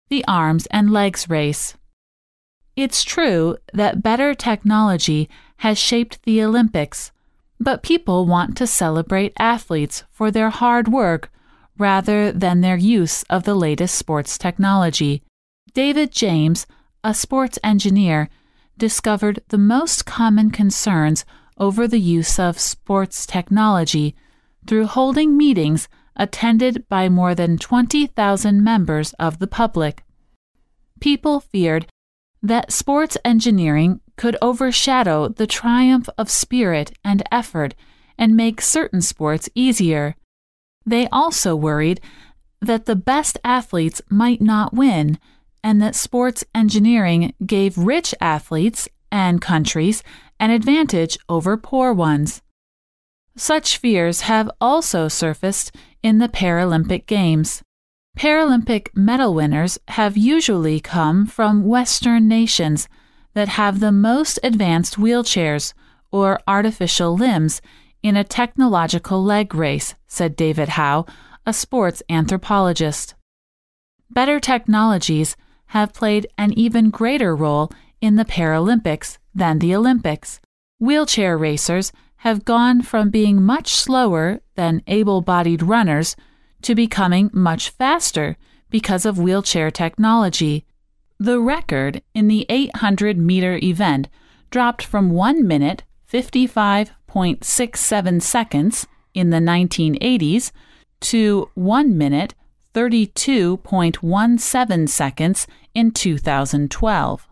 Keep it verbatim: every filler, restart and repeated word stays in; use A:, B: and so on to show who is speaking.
A: the arms and legs race. It's true that better technology has shaped the Olympics, but people want to celebrate athletes for their hard work rather than their use of the latest sports technology. David James, a sports engineer, discovered the most common concerns over the use of sports technology through holding meetings attended by more than twenty thousand members of the public. People feared that sports engineering could overshadow the triumph of spirit and effort and make certain sports easier. They also worried that the best athletes might not win, and that sports engineering gave rich athletes and countries an advantage over poor ones. Such fears have also surfaced in the Paralympic Games. Paralympic medal winners have usually come from Western nations that have the most advanced wheelchairs or artificial limbs in a technological leg race, said David Howe, a sports anthropologist. Better technologies have played an even greater role in the Paralympics than the Olympics. Wheelchair racers have gone from being much slower than able-bodied runners to becoming much faster because of wheelchair technology. The record in the eight hundred meter event dropped from one minute fifty-five point six seven seconds in the nineteen eighties to one minute thirty-two point one seven seconds in two thousand twelve.